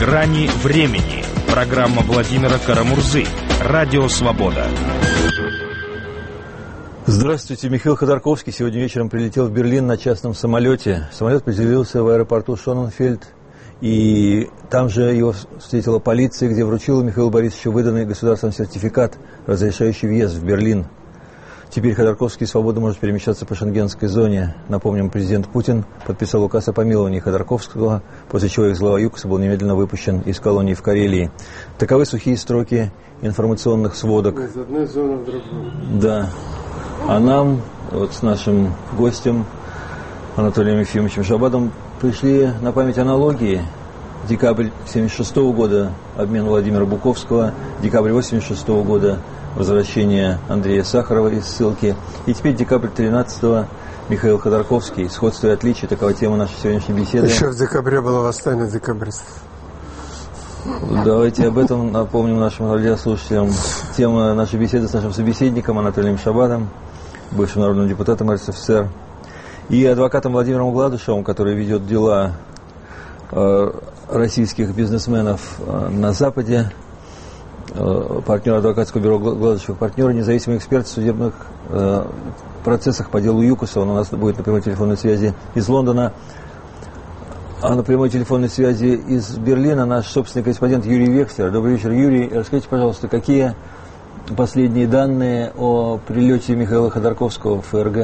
«Грани времени». Программа Владимира Карамурзы. Радио «Свобода». Здравствуйте, Михаил Ходорковский. Сегодня вечером прилетел в Берлин на частном самолете. Самолет приземлился в аэропорту Шоненфельд. И там же его встретила полиция, где вручила Михаилу Борисовичу выданный государственный сертификат, разрешающий въезд в Берлин. Теперь Ходорковский свободно может перемещаться по шенгенской зоне. Напомним, президент Путин подписал указ о помиловании Ходорковского, после чего экс-глава ЮКОСа был немедленно выпущен из колонии в Карелии. Таковы сухие строки информационных сводок. Из одной зоны в другую. Да. А нам, вот с нашим гостем Анатолием Ефимовичем Шабадом, пришли на память аналогии. Декабрь 1976 года обмен Владимира Буковского, декабрь 1986 года возвращение Андрея Сахарова из ссылки. И теперь декабрь 13-го Михаил Ходорковский. Сходство и отличие, такова тема нашей сегодняшней беседы. Еще в декабре было восстание декабристов. Давайте об этом напомним нашим радиослушателям. Тема нашей беседы с нашим собеседником Анатолием Шабадом, бывшим народным депутатом РСФСР, и адвокатом Владимиром Гладышевым, который ведет дела российских бизнесменов на Западе, партнер адвокатского бюро Гладышев, партнер, независимый эксперт в судебных процессах по делу ЮКОСа. Он у нас будет на прямой телефонной связи из Лондона. А на прямой телефонной связи из Берлина наш собственный корреспондент Юрий Векслер. Добрый вечер, Юрий. Расскажите, пожалуйста, какие последние данные о прилете Михаила Ходорковского в ФРГ?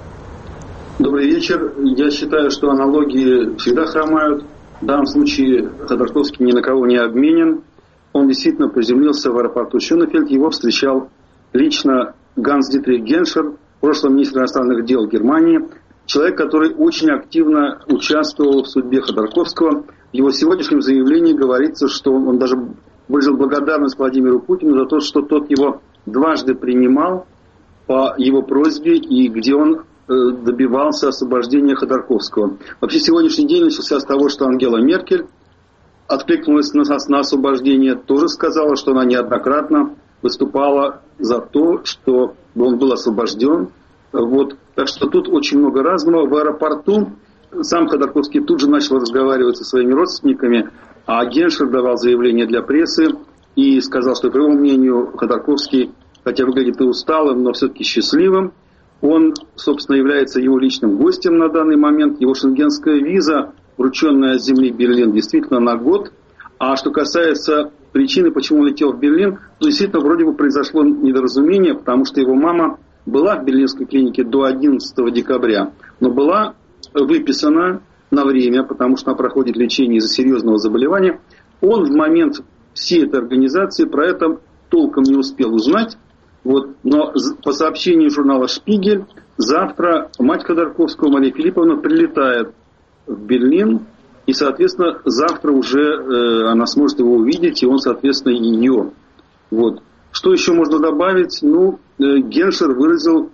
Добрый вечер. Я считаю, что аналогии всегда хромают. В данном случае Ходорковский ни на кого не обменен. Он действительно приземлился в аэропорту Шоненфельд. Его встречал лично Ганс-Дитрих Геншер, прошлый министр иностранных дел Германии. Человек, который очень активно участвовал в судьбе Ходорковского. В его сегодняшнем заявлении говорится, что он даже выразил благодарность Владимиру Путину за то, что тот его дважды принимал по его просьбе и где он добивался освобождения Ходорковского. Вообще сегодняшний день начался с того, что Ангела Меркель откликнулась на освобождение, тоже сказала, что она неоднократно выступала за то, что он был освобожден. Вот. Так что тут очень много разного. В аэропорту сам Ходорковский тут же начал разговаривать со своими родственниками, а Геншер давал заявление для прессы и сказал, что, по его мнению, Ходорковский, хотя выглядит и усталым, но все-таки счастливым. Он, собственно, является его личным гостем на данный момент. Его шенгенская виза, врученная с земли Берлин, действительно на год. А что касается причины, почему он летел в Берлин, то действительно вроде бы произошло недоразумение, потому что его мама была в берлинской клинике до 11 декабря, но была выписана на время, потому что она проходит лечение из-за серьезного заболевания. Он в момент всей этой организации про это толком не успел узнать. Вот. Но по сообщению журнала «Шпигель», завтра мать Ходорковского, Мария Филипповна, прилетает в Берлин. И, соответственно, завтра уже она сможет его увидеть, и он, соответственно, ее. Вот. Что еще можно добавить? Геншер выразил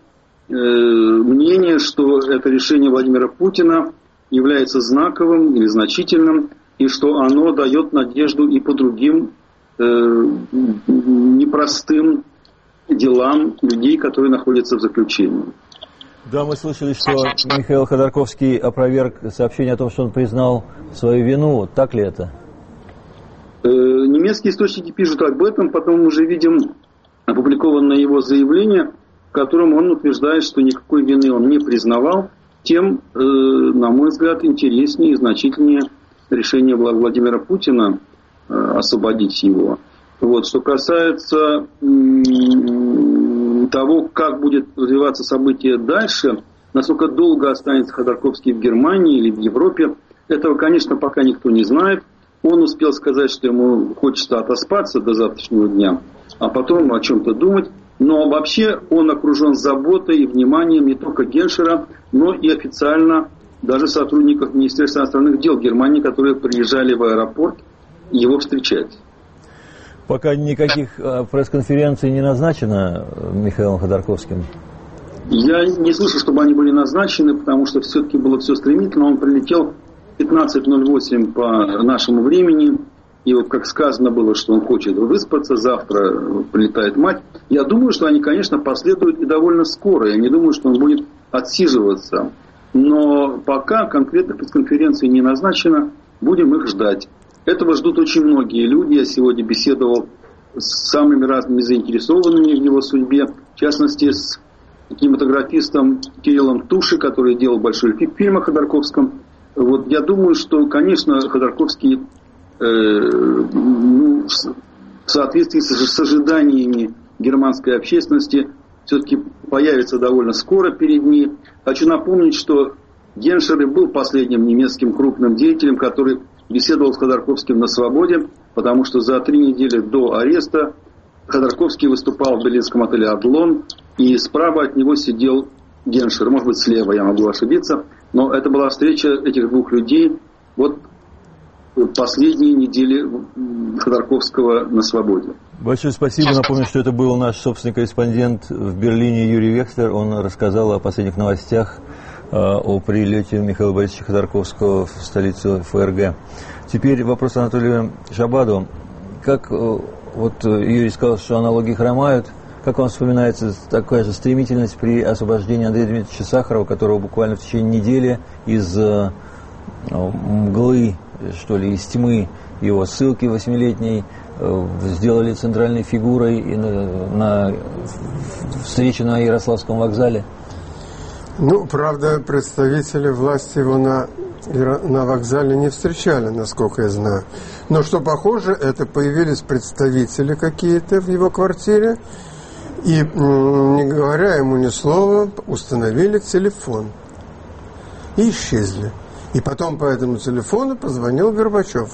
мнение, что это решение Владимира Путина является знаковым или значительным, и что оно дает надежду и по другим непростым делам людей, которые находятся в заключении. Да, мы слышали, что Михаил Ходорковский опроверг сообщение о том, что он признал свою вину. Так ли это? Немецкие источники пишут об этом, потом мы уже видим опубликованное его заявление, в котором он утверждает, что никакой вины он не признавал. Тем, на мой взгляд, интереснее и значительнее решение Владимира Путина освободить его. Вот. Что касается того, как будет развиваться событие дальше, насколько долго останется Ходорковский в Германии или в Европе, этого, конечно, пока никто не знает. Он успел сказать, что ему хочется отоспаться до завтрашнего дня, а потом о чем-то думать. Но вообще он окружен заботой и вниманием не только Геншера, но и официально даже сотрудников Министерства иностранных дел Германии, которые приезжали в аэропорт его встречать. Пока никаких пресс-конференций не назначено Михаилом Ходорковским? Я не слышу, чтобы они были назначены, потому что все-таки было все стремительно. Он прилетел в 15:08 по нашему времени. И вот как сказано было, что он хочет выспаться, завтра прилетает мать. Я думаю, что они, конечно, последуют и довольно скоро. Я не думаю, что он будет отсиживаться. Но пока конкретно пресс-конференции не назначено, будем их ждать. Этого ждут очень многие люди. Я сегодня беседовал с самыми разными заинтересованными в его судьбе. В частности, с кинематографистом Кириллом Туши, который делал большой фильм о Ходорковском. Вот, я думаю, что, конечно, Ходорковский в соответствии с ожиданиями германской общественности все-таки появится довольно скоро перед ней. Хочу напомнить, что Геншер и был последним немецким крупным деятелем, который беседовал с Ходорковским на свободе, потому что за 3 недели до ареста Ходорковский выступал в берлинском отеле «Адлон», и справа от него сидел Геншер, может быть, слева, я могу ошибиться, но это была встреча этих двух людей вот последние недели Ходорковского на свободе. Большое спасибо. Напомню, что это был наш собственный корреспондент в Берлине Юрий Векслер. Он рассказал о последних новостях о прилете Михаила Борисовича Ходорковского в столицу ФРГ. Теперь вопрос Анатолию Шабаду. Как вот Юрий сказал, что аналогии хромают, как вам вспоминается такая же стремительность при освобождении Андрея Дмитриевича Сахарова, которого буквально в течение недели из мглы, что ли, из тьмы его ссылки 8-летней сделали центральной фигурой и на встрече на Ярославском вокзале? Ну, правда, представители власти его на вокзале не встречали, насколько я знаю. Но что похоже, это появились представители какие-то в его квартире и, не говоря ему ни слова, установили телефон и исчезли. И потом по этому телефону позвонил Горбачев.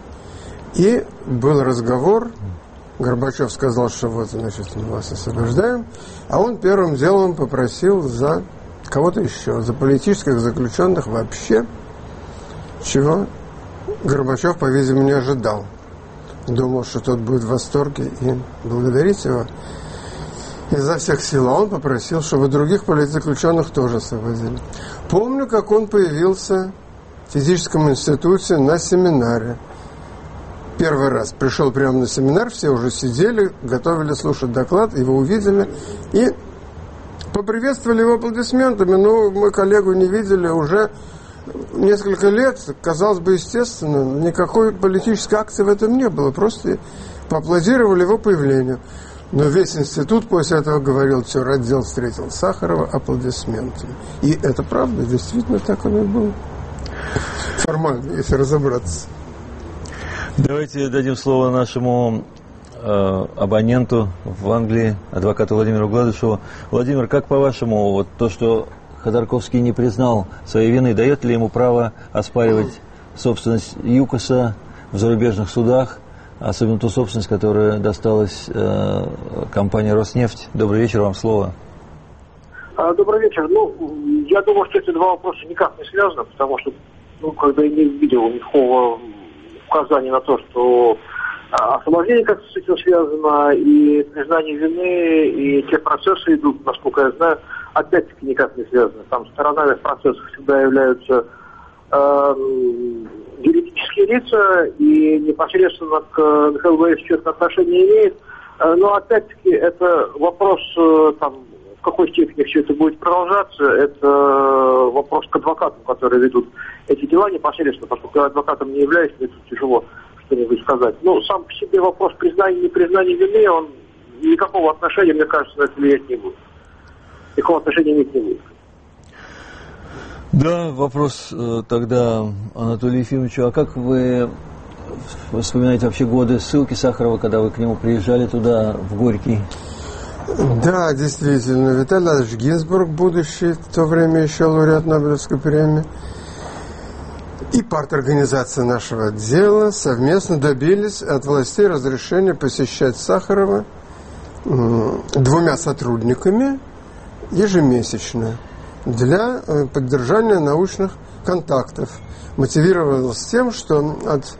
И был разговор. Горбачев сказал, что вот, значит, мы вас освобождаем. А он первым делом попросил за кого-то еще, за политических заключенных вообще, чего Горбачев, по-видимому, не ожидал. Думал, что тот будет в восторге и благодарить его изо всех сил. А он попросил, чтобы других политзаключенных тоже освободили. Помню, как он появился в физическом институте на семинаре. Первый раз пришел прямо на семинар, все уже сидели, готовили слушать доклад, его увидели и поприветствовали его аплодисментами. Ну, мы коллегу не видели уже несколько лет, казалось бы, естественно, никакой политической акции в этом не было, просто поаплодировали его появлению. Но весь институт после этого говорил, что отдел встретил Сахарова аплодисментами. И это правда, действительно так оно и было. Формально, если разобраться. Давайте дадим слово нашему абоненту в Англии, адвокату Владимиру Гладышеву. Владимир, как по-вашему, вот то, что Ходорковский не признал своей вины, дает ли ему право оспаривать собственность ЮКОСа в зарубежных судах, особенно ту собственность, которая досталась компании «Роснефть»? Добрый вечер, вам слово. Добрый вечер. Ну, я думаю, что эти два вопроса никак не связаны, потому что, когда я не видел никакого указания на то, что освобождение как-то с этим связано, и признание вины, и те процессы идут, насколько я знаю, опять-таки никак не связаны. Там сторонами в процессах всегда являются юридические лица, и непосредственно к Михаилу Борисовичу это отношение имеет. Но опять-таки это вопрос, там, в какой степени все это будет продолжаться, это вопрос к адвокатам, которые ведут эти дела непосредственно, поскольку я адвокатом не являюсь, мне тут тяжело что-нибудь сказать. Ну, сам по себе вопрос признания и непризнания вины, он никакого отношения, мне кажется, на это влиять не будет. Никакого отношения иметь не будет. Да, вопрос тогда Анатолию Ефимовичу. А как вы вспоминаете вообще годы ссылки Сахарова, когда вы к нему приезжали туда, в Горький? Да, действительно. Виталий Ильич Гинзбург, будущий в то время еще лауреат Нобелевской премии, и парторганизация нашего отдела совместно добились от властей разрешения посещать Сахарова 2 сотрудниками ежемесячно для поддержания научных контактов. Мотивировалось тем, что от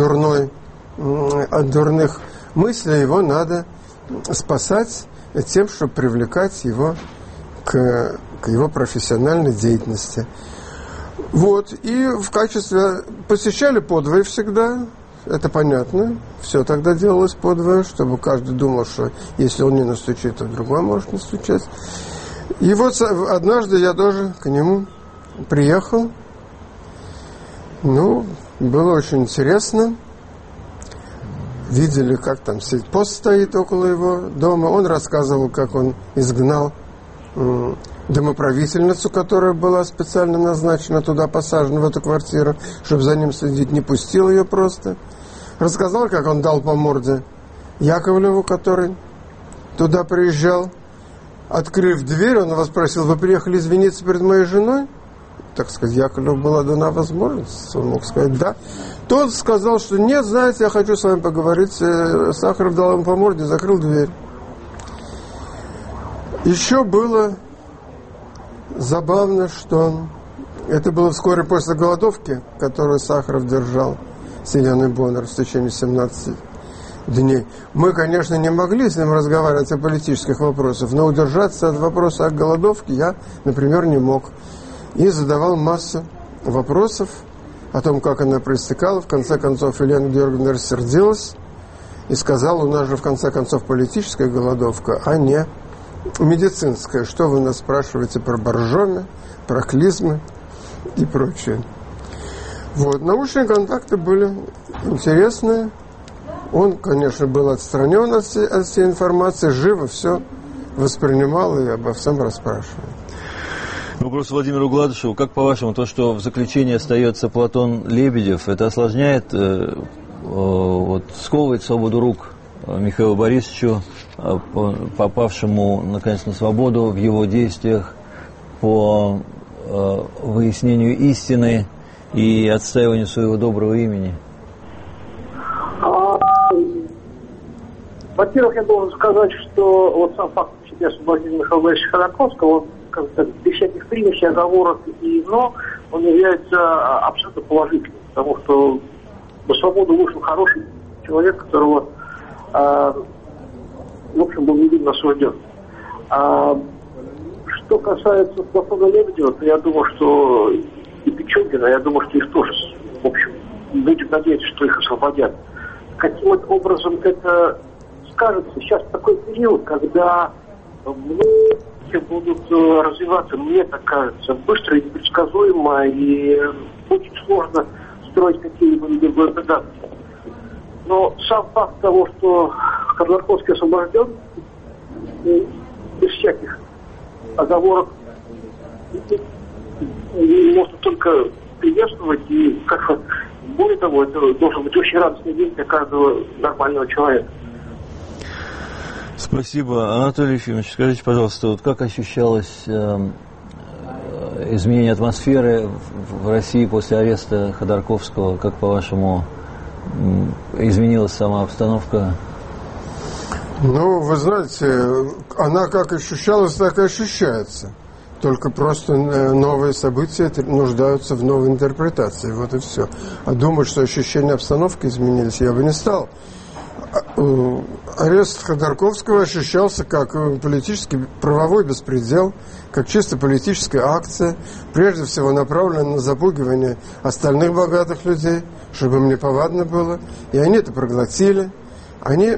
дурных мыслей его надо спасать тем, чтобы привлекать его к его профессиональной деятельности. Вот, и в качестве посещали подвое всегда, это понятно, все тогда делалось подвое, чтобы каждый думал, что если он не настучит, то другой может настучать. И вот однажды я тоже к нему приехал, ну, было очень интересно, видели, как там сельпост стоит около его дома. Он рассказывал, как он изгнал домоправительницу, которая была специально назначена туда, посажена в эту квартиру, чтобы за ним следить, не пустил ее просто. Рассказал, как он дал по морде Яковлеву, который туда приезжал. Открыв дверь, он его спросил: вы приехали извиниться перед моей женой? Так сказать, Яковлеву была дана возможность, он мог сказать да. Тот сказал, что нет, знаете, я хочу с вами поговорить. Сахаров дал ему по морде, закрыл дверь. Еще было забавно, что это было вскоре после голодовки, которую Сахаров держал с Еленой Боннер в течение 17 дней. Мы, конечно, не могли с ним разговаривать о политических вопросах, но удержаться от вопроса о голодовке я, например, не мог. И задавал массу вопросов о том, как она проистекала. В конце концов, Елена Георгиевна рассердилась и сказала: у нас же, в конце концов, политическая голодовка, а не медицинская. Что вы нас спрашиваете про боржоми, про клизмы и прочее. Вот. Научные контакты были интересные. Он, конечно, был отстранен от всей информации, живо все воспринимал и обо всем расспрашивал. Вопрос Владимиру Гладышеву. Как, по-вашему, то, что в заключении остается Платон Лебедев, это осложняет, сковывает свободу рук Михаилу Борисовичу, попавшему, наконец, на свободу в его действиях по выяснению истины и отстаиванию своего доброго имени? Во-первых, я должен сказать, что вот сам факт освобождения Михаила Борисовича Ходорковского, он, как-то без всяких примесей, оговорок и «но», он является абсолютно положительным, потому что на свободу вышел хороший человек, которого, в общем, был невинно осужден. Что касается Платона Лебедева, то я думаю, что и Пичугина, я думаю, что их тоже, в общем, будем надеяться, что их освободят. Каким образом это скажется? Сейчас такой период, когда многие будут развиваться, мне так кажется, быстро и непредсказуемо, и очень сложно строить какие-либо интерпретации. Но сам факт того, что Ходорковский освобожден, без всяких оговорок, можно только приветствовать, и как-то, более того, это должен быть очень радостный день для каждого нормального человека. Спасибо. Анатолий Ефимович, скажите, пожалуйста, вот как ощущалось изменение атмосферы в России после ареста Ходорковского? Как, по-вашему, изменилась сама обстановка? Ну, вы знаете, она как ощущалась, так и ощущается. Только просто новые события нуждаются в новой интерпретации. Вот и все. А думать, что ощущения обстановки изменились, я бы не стал. Арест Ходорковского ощущался как политический правовой беспредел, как чисто политическая акция, прежде всего направленная на запугивание остальных богатых людей, чтобы им неповадно было. И они это проглотили. Они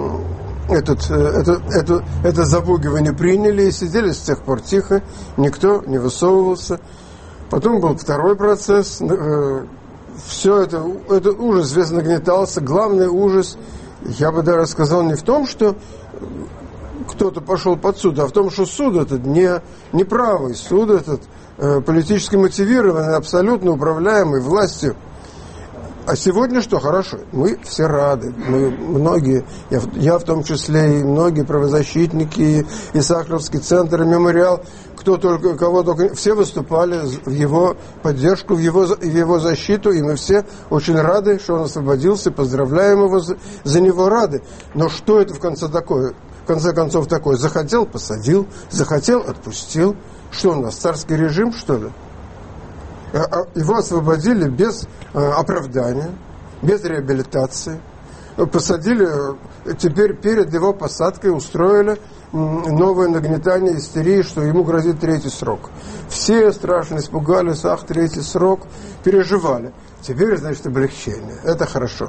это запугивание приняли и сидели с тех пор тихо, никто не высовывался. Потом был второй процесс. Все это ужас весь нагнетался. Главный ужас, я бы даже сказал, не в том, что кто-то пошел под суд, а в том, что суд этот не правый. Суд этот политически мотивированный, абсолютно управляемый властью. А сегодня что? Хорошо. Мы все рады. Мы многие, я в том числе, и многие правозащитники, и Сахаровский центр, и мемориал, кого только, все выступали в его поддержку, в его защиту, и мы все очень рады, что он освободился, поздравляем его за него, рады. Но что это в конце концов такое? Захотел — посадил, захотел — отпустил. Что у нас, царский режим, что ли? Его освободили без оправдания, без реабилитации. Посадили, теперь перед его посадкой устроили новое нагнетание истерии, что ему грозит 3-й срок. Все страшно испугались, третий срок, переживали. Теперь, значит, облегчение. Это хорошо.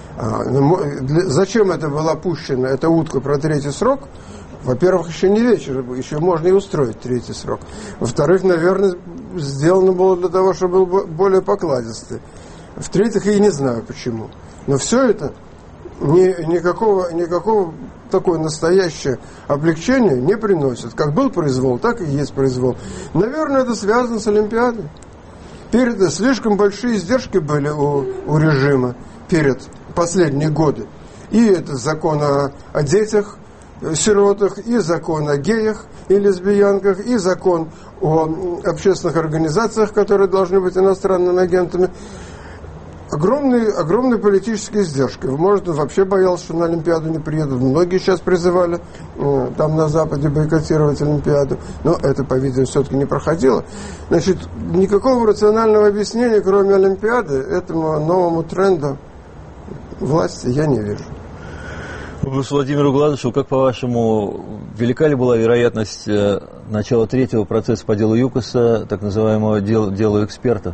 Зачем это была пущена, эта утка про 3-й срок? Во-первых, еще не вечер, еще можно и устроить 3-й срок. Во-вторых, наверное, сделано было для того, чтобы был более покладистый. В-третьих, я не знаю почему. Но все это никакого такое настоящее облегчение не приносит. Как был произвол, так и есть произвол. Наверное, это связано с Олимпиадой. Слишком большие издержки были у режима перед последние годы. И это закон о детях, сиротах, и закон о геях и лесбиянках, и закон о общественных организациях, которые должны быть иностранными агентами. Огромные политические издержки. Может, он вообще боялся, что на Олимпиаду не приедут. Многие сейчас призывали там на Западе бойкотировать Олимпиаду. Но это, по-видимому, все-таки не проходило. Значит, никакого рационального объяснения, кроме Олимпиады, этому новому тренду власти я не вижу. Владимиру Гладышеву, как по-вашему, велика ли была вероятность начала третьего процесса по делу ЮКОСа, так называемого делу экспертов?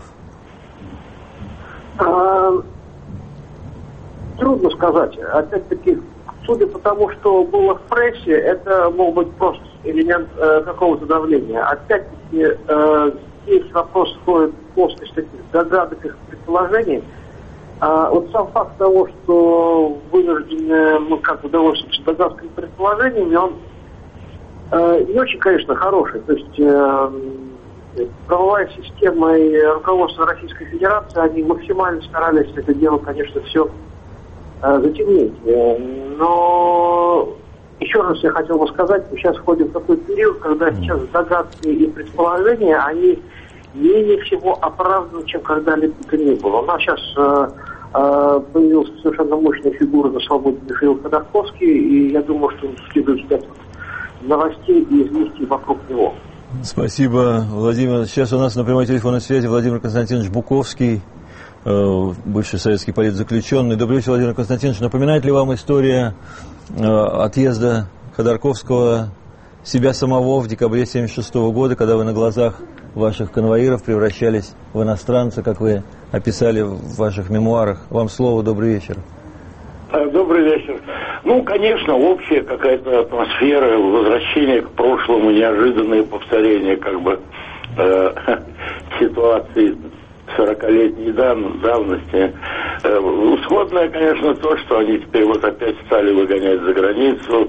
Трудно сказать. Опять-таки, судя по тому, что было в прессе, это мог быть просто элемент какого-то давления. Опять-таки, здесь вопрос входит после таких догадок и предположений. Вот сам факт того, что вынуждены мы довольствоваться догадками и предположениями, он не очень, конечно, хороший. То есть правовая система и руководство Российской Федерации, они максимально старались это дело, конечно, все затемнить. Но еще раз я хотел бы сказать, мы сейчас входим в такой период, когда сейчас догадки и предположения, они менее всего оправданы, чем когда-либо то ни было. У нас сейчас появилась совершенно мощная фигура на свободе Михаил Ходорковский, и я думаю, что следует ждать новостей и известий вокруг него. Спасибо, Владимир. Сейчас у нас на прямой телефонной связи Владимир Константинович Буковский, бывший советский политзаключенный. Добрый вечер, Владимир Константинович. Напоминает ли вам история отъезда Ходорковского себя самого в декабре 1976 года, когда вы на глазах ваших конвоиров превращались в иностранца, как вы описали в ваших мемуарах? Вам слово, добрый вечер. Добрый вечер. Ну, конечно, общая какая-то атмосфера, возвращение к прошлому, неожиданное повторение ситуации 40-летней давности. Сходное, конечно, то, что они теперь вот опять стали выгонять за границу,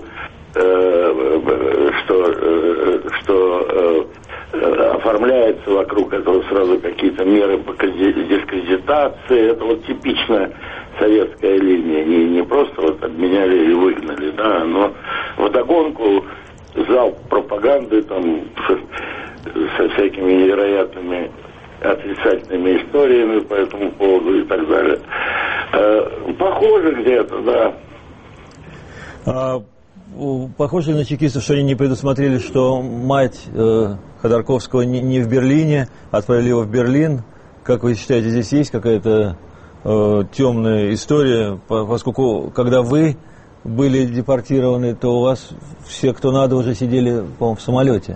что оформляется вокруг этого сразу какие-то меры по дискредитации. Это вот типичная советская линия. Не просто вот обменяли или выгнали, да, но вдогонку залп пропаганды там со всякими невероятными отрицательными историями по этому поводу и так далее. Похоже где-то, да. Похоже ли на чекистов, что они не предусмотрели, что мать Ходорковского не в Берлине, отправили его в Берлин? Как вы считаете, здесь есть какая-то темная история, поскольку когда вы были депортированы, то у вас все, кто надо, уже сидели, по-моему, в самолете?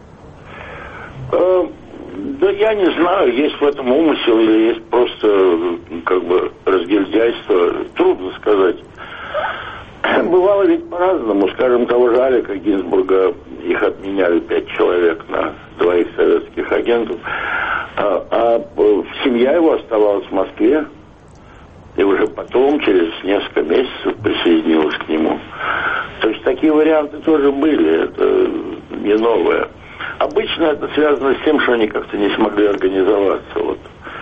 Да я не знаю, есть в этом умысел или есть просто разгильдяйство, трудно сказать. Бывало ведь по-разному. Скажем, того же Алика Гинзбурга, их отменяли 5 человек на 2 советских агентов. А семья его оставалась в Москве. И уже потом, через несколько месяцев, присоединилась к нему. То есть такие варианты тоже были. Это не новое. Обычно это связано с тем, что они как-то не смогли организоваться. Вот.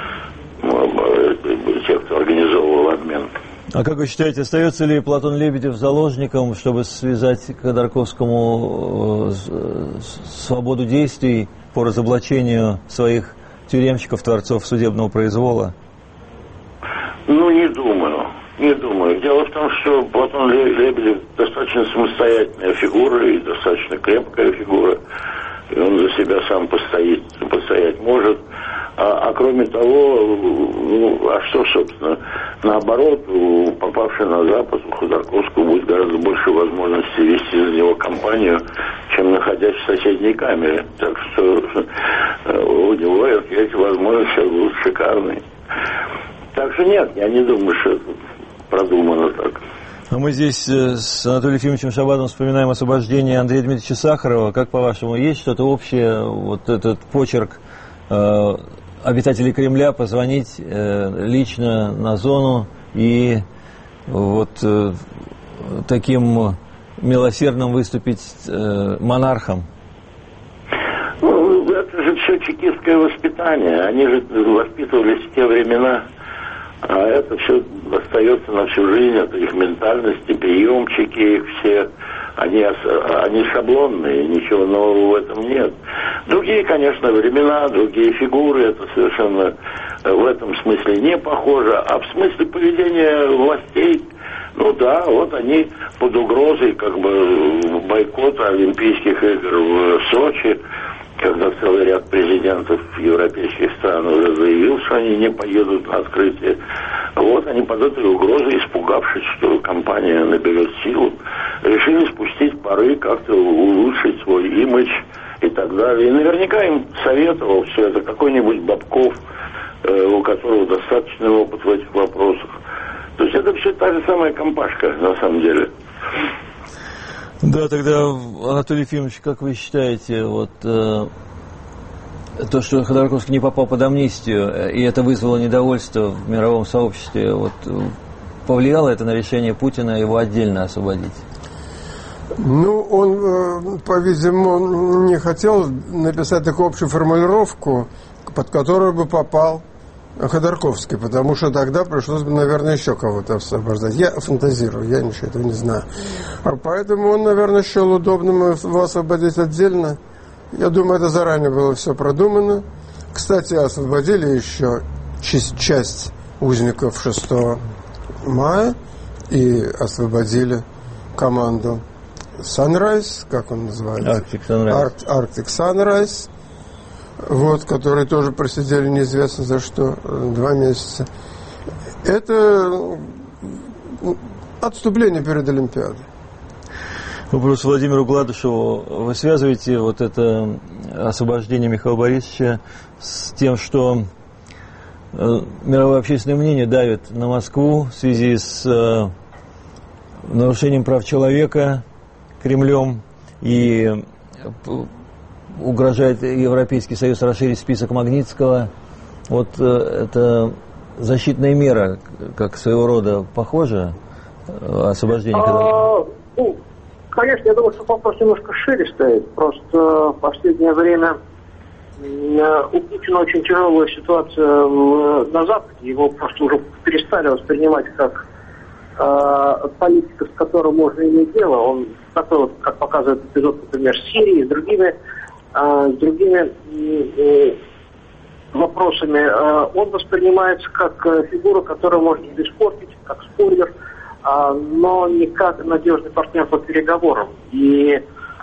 Те, кто организовывал обмен. А как вы считаете, остается ли Платон Лебедев заложником, чтобы связать Ходорковскому свободу действий по разоблачению своих тюремщиков, творцов судебного произвола? Ну, не думаю. Дело в том, что Платон Лебедев достаточно самостоятельная фигура и достаточно крепкая фигура. И он за себя сам постоять может. А кроме того, что, собственно, наоборот, попавший на Запад, у Ходорковского будет гораздо больше возможностей вести за него кампанию, чем находясь в соседней камере. Так что у него эти возможности будут шикарные. Так что нет, я не думаю, что это продумано так. А мы здесь с Анатолием Ефимовичем Шабатовым вспоминаем освобождение Андрея Дмитриевича Сахарова. Как, по-вашему, есть что-то общее, вот этот почерк обитателей Кремля, позвонить лично на зону и вот таким милосердным выступить монархом? Ну, это же все чекистское воспитание. Они же воспитывались в те времена, а это все остается на всю жизнь. Это их ментальности, приемчики, их все. Они шаблонные, ничего нового в этом нет. Другие, конечно, времена, другие фигуры, это совершенно в этом смысле не похоже. А в смысле поведения властей, ну да, вот они под угрозой как бы бойкота Олимпийских игр в Сочи, когда целый ряд президентов европейских стран уже заявил, что они не поедут на открытие. Вот они под этой угрозой, испугавшись, что компания наберет силу, решили спустить пары, как-то улучшить свой имидж и так далее. И наверняка им советовал все это какой-нибудь Бабков, у которого достаточный опыт в этих вопросах. То есть это все та же самая компашка, на самом деле. Да, тогда, Анатолий Ефимович, как вы считаете, вот то, что Ходорковский не попал под амнистию, и это вызвало недовольство в мировом сообществе, вот повлияло это на решение Путина его отдельно освободить? Ну, он, по-видимому, не хотел написать такую общую формулировку, под которую бы попал Ходорковский, потому что тогда пришлось бы, наверное, еще кого-то освобождать. Я фантазирую, я ничего этого не знаю. А поэтому он, наверное, счел удобным его освободить отдельно. Я думаю, это заранее было все продумано. Кстати, освободили еще часть узников 6 мая и освободили команду Sunrise, как он называется? Arctic Sunrise. Вот, которые тоже просидели неизвестно за что 2 месяца. Это отступление перед Олимпиадой. Вопрос Владимиру Гладышеву. Вы связываете вот это освобождение Михаила Борисовича с тем, что мировое общественное мнение давит на Москву в связи с нарушением прав человека Кремлем и угрожает Европейский Союз расширить список Магнитского. Вот это защитная мера, как своего рода, похоже, освобождение Ходорковского? Ну, конечно, я думаю, что вопрос немножко шире стоит. Просто в последнее время у Путина очень тяжелая ситуация на Западе. Его просто уже перестали воспринимать как политика, с которым можно иметь дело. Он такой, как показывает эпизод, например, с Сирией, с другими вопросами, он воспринимается как фигура, которую можно испортить, как спойлер, но не как надежный партнер по переговорам. И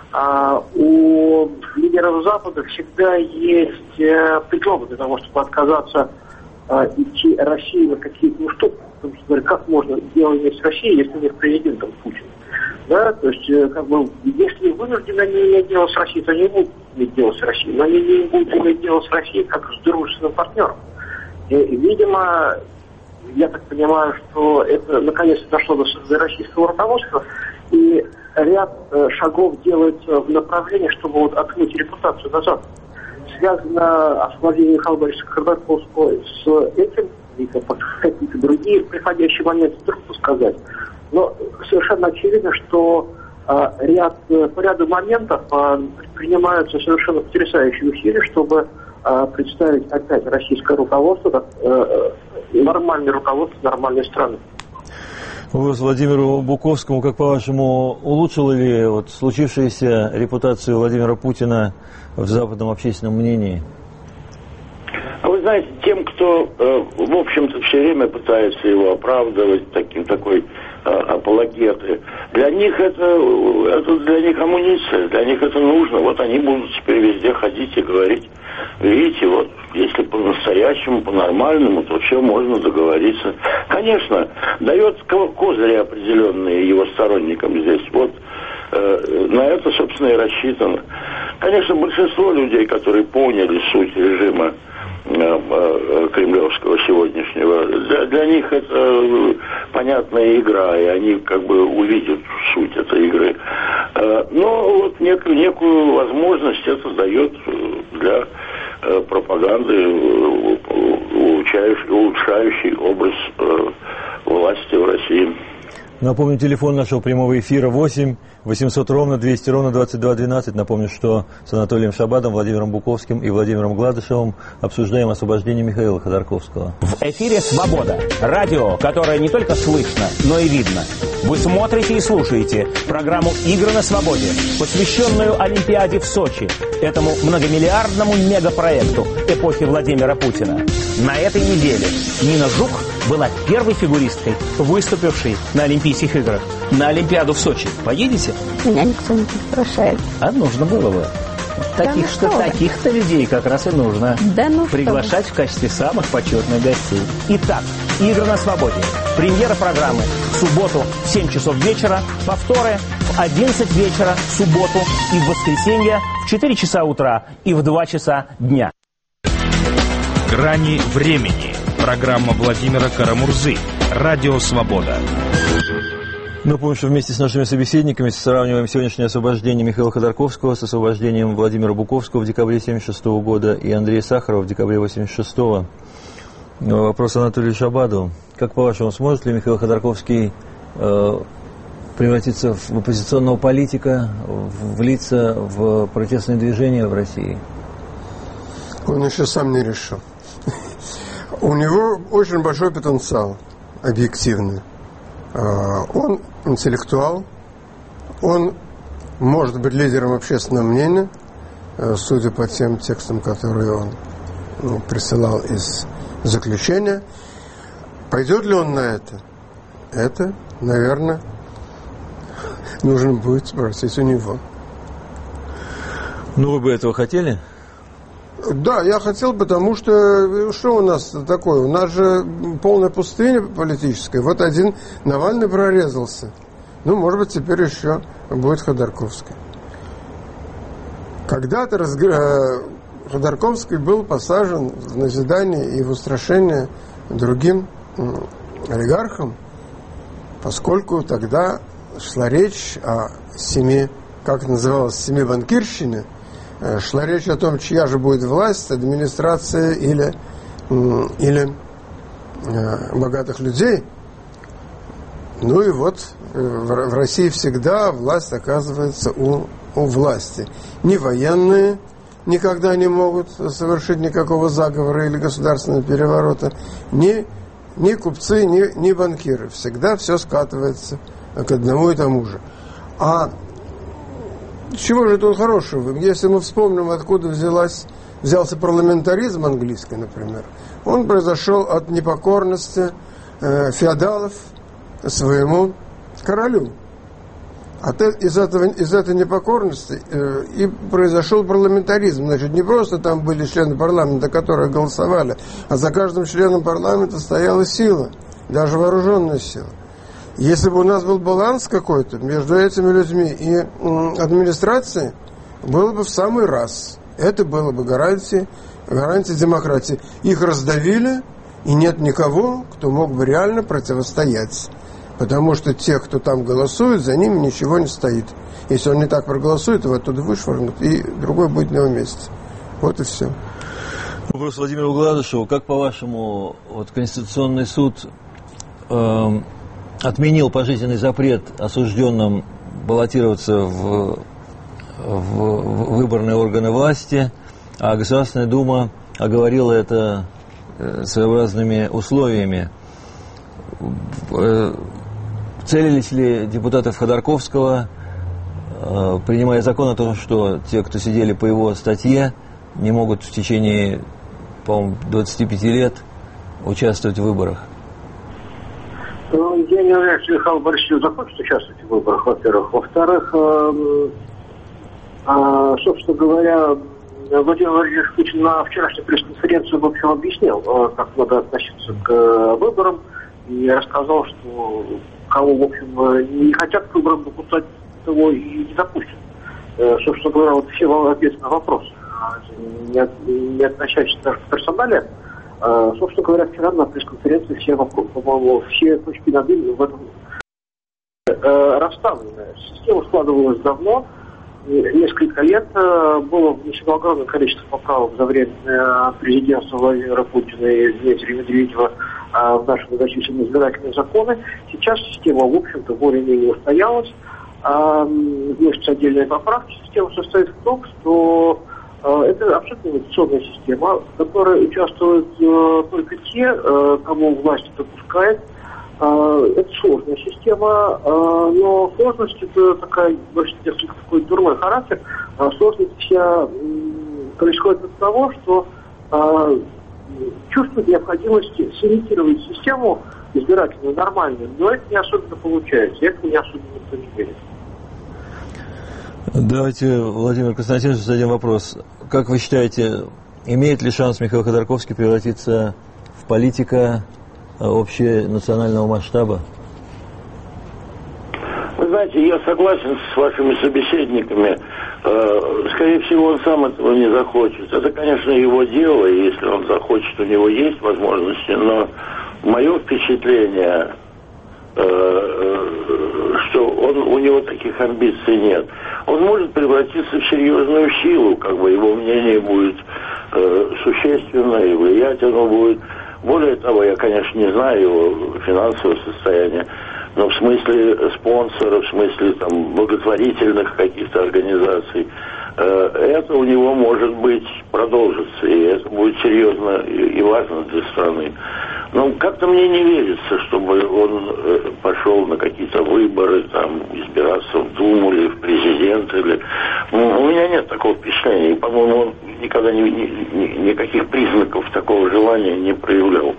у лидеров Запада всегда есть предлоги для того, чтобы отказаться идти России на какие-то уступки. Потому что, как можно дело иметь с Россией, если у них президентом Путин? Да, то есть, как бы, если вынуждены они иметь дело с Россией, то они будут иметь дело с Россией, но они не будут иметь дело с Россией как с дружественным партнером. И, видимо, я так понимаю, что это наконец-то дошло до российского руководства, и ряд шагов делается в направлении, чтобы вот отмыть репутацию на Запад. Связано освобождение Михаила Борисовича Ходорковского с этим, и какие-то другие приходящие моменты, трудно сказать. Но совершенно очевидно, что по ряду моментов принимаются совершенно потрясающие усилия, чтобы представить опять российское руководство как нормальное руководство нормальной страны. Вопрос Владимиру Буковскому. Как по-вашему, улучшила ли вот случившаяся репутацию Владимира Путина в западном общественном мнении? Вы знаете, тем, кто, в общем-то, все время пытается его оправдывать, такой апологеты, для них это для них амуниция, для них это нужно. Вот они будут теперь везде ходить и говорить, видите, вот, если по-настоящему, по-нормальному, то все можно договориться. Конечно, дает козыри определенные его сторонникам здесь. Вот на это, собственно, и рассчитано. Конечно, большинство людей, которые поняли суть режима кремлевского сегодняшнего, для них это понятная игра, и они как бы увидят суть этой игры. Но вот некую возможность это дает для пропаганды, улучшающей образ власти в России. Напомню, телефон нашего прямого эфира 8 800 ровно 200 ровно 2212. Напомню, что с Анатолием Шабадом, Владимиром Буковским и Владимиром Гладышевым обсуждаем освобождение Михаила Ходорковского. В эфире «Свобода». Радио, которое не только слышно, но и видно. Вы смотрите и слушаете программу «Игры на свободе», посвященную Олимпиаде в Сочи, этому многомиллиардному мегапроекту эпохи Владимира Путина. На этой неделе Нина Жук была первой фигуристкой, выступившей на Олимпийских играх. На Олимпиаду в Сочи поедете? Меня никто не приглашает. А нужно было бы. Таких-то людей как раз и нужно приглашать в качестве самых почетных гостей. Итак, «Игры на свободе». Премьера программы в субботу в 7 часов вечера, повторы в 11 вечера в субботу и в воскресенье в 4 часа утра и в 2 часа дня. «Грани времени». Программа Владимира Карамурзы. Радио «Свобода». Напомню, что вместе с нашими собеседниками сравниваем сегодняшнее освобождение Михаила Ходорковского с освобождением Владимира Буковского в декабре 1976 года и Андрея Сахарова в декабре 1986. Вопрос Анатолию Шабаду. Как по-вашему, сможет ли Михаил Ходорковский превратиться в оппозиционного политика, влиться в протестные движения в России? Он еще сам не решил. У него очень большой потенциал, объективный. Он интеллектуал, он может быть лидером общественного мнения, судя по тем текстам, которые он присылал из заключения. Пойдет ли он на это? Это, наверное, нужно будет спросить у него. Ну, вы бы этого хотели? Да, я хотел, потому что у нас такое? У нас же полная пустыня политическая. Вот один Навальный прорезался. Ну, может быть, теперь еще будет Ходорковский. Когда-то Ходорковский был посажен в назидание и в устрашение другим олигархам, поскольку тогда шла речь о как это называлось, семибанкирщине. Шла речь о том, чья же будет власть, администрация или богатых людей. Ну и вот в России всегда власть оказывается у власти. Ни военные никогда не могут совершить никакого заговора или государственного переворота, ни купцы, ни банкиры. Всегда все скатывается к одному и тому же. А чего же тут хорошего? Если мы вспомним, откуда взялся парламентаризм английский, например, он произошел от непокорности феодалов своему королю. Из этой непокорности и произошел парламентаризм. Значит, не просто там были члены парламента, которые голосовали, а за каждым членом парламента стояла сила, даже вооруженная сила. Если бы у нас был баланс какой-то между этими людьми и администрацией, было бы в самый раз. Это было бы гарантия демократии. Их раздавили, и нет никого, кто мог бы реально противостоять. Потому что те, кто там голосует, за ними ничего не стоит. Если он не так проголосует, его оттуда вышвырнут, и другой будет на его месте. Вот и все. Вопрос Владимиру Гладышеву. Как, по-вашему, Конституционный суд отменил пожизненный запрет осужденным баллотироваться в выборные органы власти, а Государственная Дума оговорила это своеобразными условиями? Целились ли депутаты Ходорковского, принимая закон о том, что те, кто сидели по его статье, не могут в течение, по-моему, 25 лет участвовать в выборах? Я не уверен, что Михаил Борисович захочет участвовать в выборах, во-первых. Во-вторых, собственно говоря, Владимир Владимирович Путин на вчерашней пресс-конференции, в общем, объяснил, как надо относиться к выборам, и рассказал, что кого, в общем, не хотят к выборам допускать, того и не допустят. Собственно говоря, вот все ответы на вопросы, не относящиеся даже к персонале, собственно говоря, вчера на пресс-конференции все вопросы, по-моему, все точки над «и» в этом расставлены. Система складывалась давно, несколько лет, было внесено огромное количество поправок за время президентства Владимира Путина и Дмитрия Медведева. в наши многочисленные избирательные законы. Сейчас система, в общем-то, более-менее устоялась. Есть отдельные поправки. Система состоит в том, что это абсолютно инвестиционная система, в которой участвуют только те, кому власть допускает. Это сложная система, но сложность это такая, больше несколько такой дурной характер. Сложность вся происходит от того, что чувствует необходимость сымитировать систему избирательную нормальную, но это не особенно получается, этому не особенно никто не верит. Давайте, Владимир Константинович, зададим вопрос. Как вы считаете, имеет ли шанс Михаил Ходорковский превратиться в политика общенационального масштаба? Вы знаете, я согласен с вашими собеседниками. Скорее всего, он сам этого не захочет. Это, конечно, его дело, и если он захочет, у него есть возможности, но мое впечатление, что у него таких амбиций нет. Он может превратиться в серьезную силу, как бы его мнение будет существенно, и влиять оно будет. Более того, я, конечно, не знаю его финансового состояния, но в смысле спонсоров, в смысле там благотворительных каких-то организаций, это у него, может быть, продолжится, и это будет серьезно и важно для страны. Но как-то мне не верится, чтобы он пошел на какие-то выборы, там, избираться в Думу или в президент, или... у меня нет такого впечатления, и, по-моему, он никогда никаких признаков такого желания не проявлял.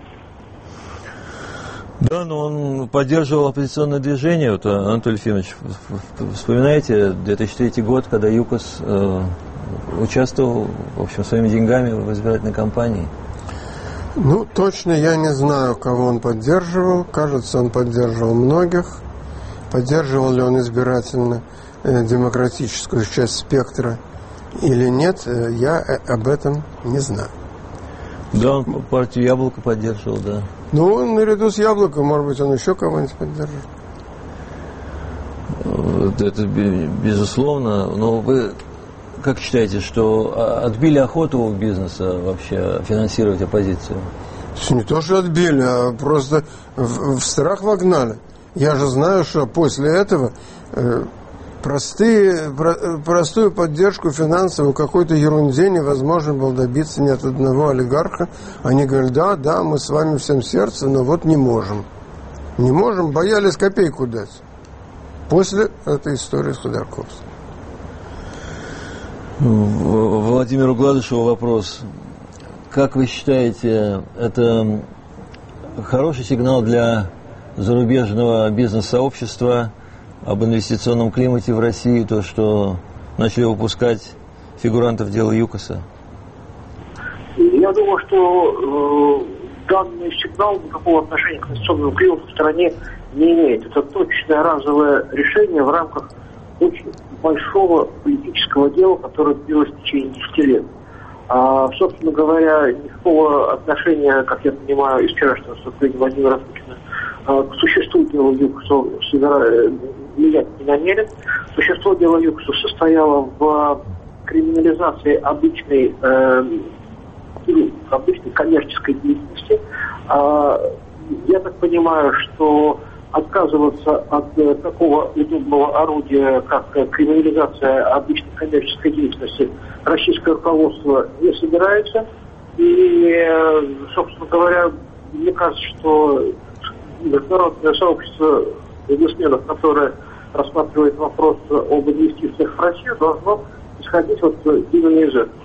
Да, но он поддерживал оппозиционное движение. Вот, Анатолий Ефимович, вспоминаете 2003 год, когда ЮКОС участвовал, в общем, своими деньгами в избирательной кампании? Ну, точно я не знаю, кого он поддерживал. Кажется, он поддерживал многих. Поддерживал ли он избирательно демократическую часть спектра или нет, я об этом не знаю. Да, он партию «Яблоко» поддерживал, да. Ну, наряду с «Яблоком», может быть, он еще кого-нибудь поддержит. Это безусловно. Но вы как считаете, что отбили охоту у бизнеса вообще финансировать оппозицию? Не то, что отбили, а просто в страх вогнали. Я же знаю, что после этого простую поддержку финансовую какой-то ерунде невозможно было добиться ни от одного олигарха. Они говорят, да, мы с вами всем сердцем, но вот не можем. Не можем, боялись копейку дать. После этой истории с Ходорковским. Владимиру Гладышеву вопрос. Как вы считаете, это хороший сигнал для зарубежного бизнес-сообщества об инвестиционном климате в России, то, что начали выпускать фигурантов дела ЮКОСа? Я думаю, что данный сигнал никакого отношения к инвестиционному климату в стране не имеет. Это точное разовое решение в рамках очень большого политического дела, которое длилось в течение 10 лет. Собственно говоря, никакого отношения, как я понимаю, из вчерашнего выступления Владимира Путина к существу дела ЮКОСа влиять не намерен. Существо дела ЮКОСа состояло в криминализации обычной коммерческой деятельности. Я так понимаю, что отказываться от такого удобного орудия, как криминализация обычной коммерческой деятельности, российское руководство не собирается. И, собственно говоря, мне кажется, что международное сообщество бизнесменов, которое рассматривает вопрос об инвестициях в Россию, должно исходить вот именно из этого.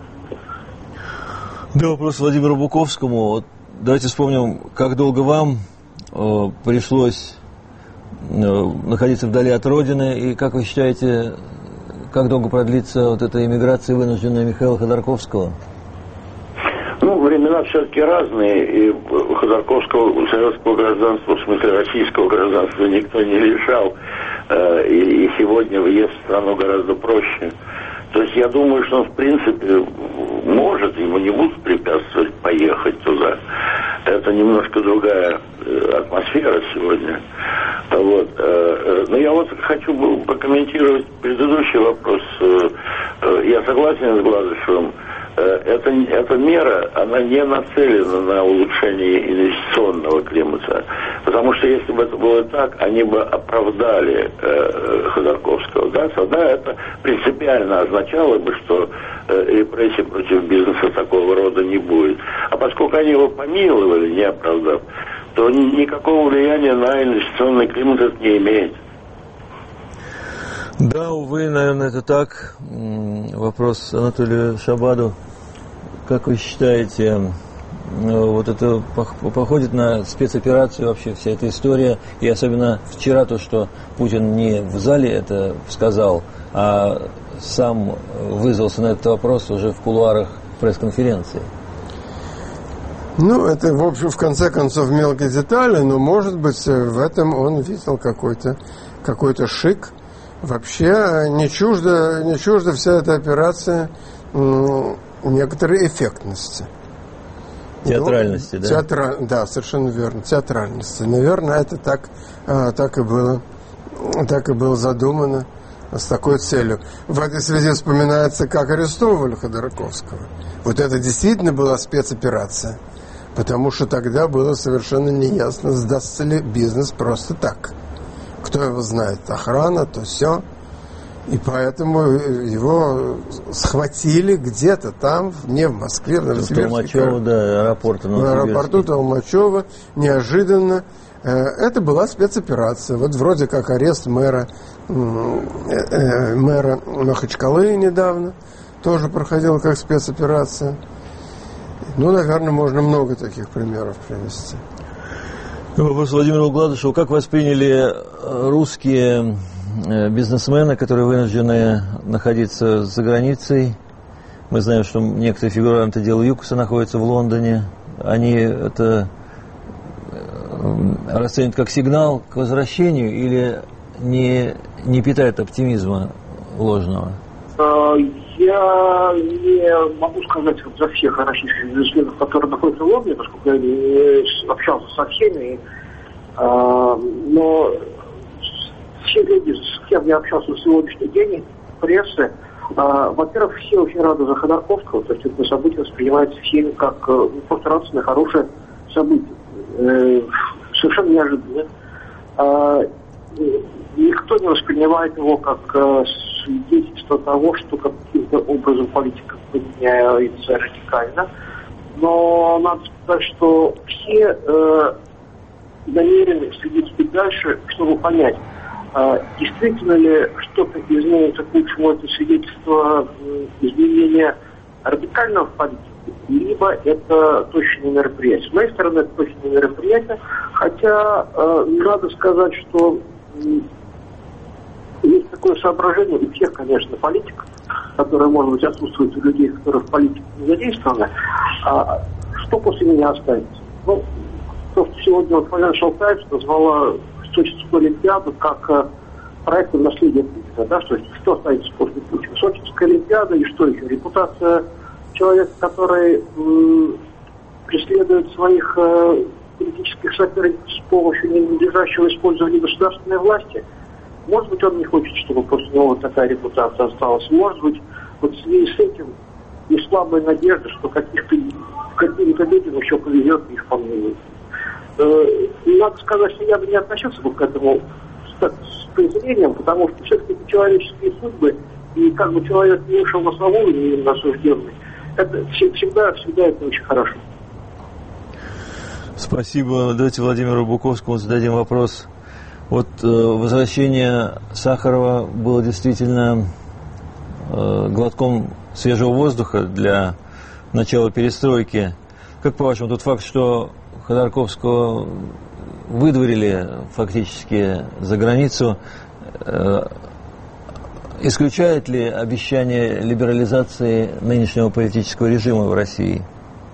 Да, вопрос Владимиру Буковскому. Вот давайте вспомним, как долго вам пришлось находиться вдали от родины, и как вы считаете, как долго продлится вот эта эмиграция вынужденная Михаила Ходорковского? Ну, времена все-таки разные, и Ходорковского советского гражданства, в смысле российского гражданства, никто не лишал, и сегодня въезд в страну гораздо проще. То есть я думаю, что он, в принципе, может, ему не будут препятствовать поехать туда. Это немножко другая атмосфера сегодня. Вот. Но я вот хочу прокомментировать предыдущий вопрос. Я согласен с Гладышевым. Эта мера, она не нацелена на улучшение инвестиционного климата. Потому что если бы это было так, они бы оправдали Ходорковского. Да? Тогда это принципиально означало бы, что репрессий против бизнеса такого рода не будет. А поскольку они его помиловали, не оправдав, то никакого влияния на инвестиционный климат это не имеет. Да, увы, наверное, это так. Вопрос Анатолию Шабаду. Как вы считаете, вот это походит на спецоперацию вообще вся эта история? И особенно вчера то, что Путин не в зале это сказал, а сам вызвался на этот вопрос уже в кулуарах пресс-конференции. Ну, это, в общем, в конце концов, мелкие детали, но, может быть, в этом он видел какой-то шик. Вообще не чужда вся эта операция некоторой эффектности. Театральности, да? Да, совершенно верно, театральности. Наверное, это так и было задумано с такой целью. В этой связи вспоминается, как арестовывали Ходорковского. Вот это действительно была спецоперация, потому что тогда было совершенно неясно, сдастся ли бизнес просто так. Кто его знает, охрана, то все. И поэтому его схватили где-то там, не в Москве, в Новосибирске. Толмачево, да, аэропорту. В аэропорту Толмачева, неожиданно. Это была спецоперация. Вот вроде как арест мэра Махачкалы недавно тоже проходил как спецоперация. Ну, наверное, можно много таких примеров привести. Вопрос Владимиру Гладышеву. Как восприняли русские бизнесмены, которые вынуждены находиться за границей? Мы знаем, что некоторые фигуранты дела ЮКОСа находятся в Лондоне. Они это расценивают как сигнал к возвращению или не питают оптимизма ложного? Я не могу сказать за всех российских бизнесменов, которые находятся в Лондоне, поскольку я не общался со всеми, но все люди, с кем я общался в сегодняшний день, прессы, во-первых, все очень рады за Ходорковского, то есть это событие воспринимается всеми как просто радостное, хорошее событие, совершенно неожиданное. Никто не воспринимает его как свидетельство того, что каким-то образом политика поменяется радикально. Но надо сказать, что все намерены следить дальше, чтобы понять, действительно ли что-то изменится к лучшему, это свидетельство изменения радикального в политике, либо это точное мероприятие. С моей стороны, это точное мероприятие, хотя надо сказать, что есть такое соображение у всех, конечно, политиков, которое, может быть, отсутствует у людей, которые в политике не задействованы, что после меня останется. Ну, то, что сегодня вот Financial Times назвала Сочинскую Олимпиаду как проектом наследия Путина, да, что останется после Путина. Сочинская Олимпиада и что еще? Репутация человека, который преследует своих политических соперников с помощью ненадлежащего использования государственной власти. Может быть, он не хочет, чтобы после него вот такая репутация осталась. Может быть, вот в связи с этим есть слабая надежда, что каким-то людям еще повезет и их помилуют. Надо сказать, что я бы не относился бы к этому с презрением, потому что все-таки это человеческие судьбы, и как бы человек не ушел на свободу, не осужденный, это всегда это очень хорошо. Спасибо. Давайте Владимиру Буковскому зададим вопрос. Вот возвращение Сахарова было действительно глотком свежего воздуха для начала перестройки. Как по-вашему, тот факт, что Ходорковского выдворили фактически за границу, исключает ли обещание либерализации нынешнего политического режима в России?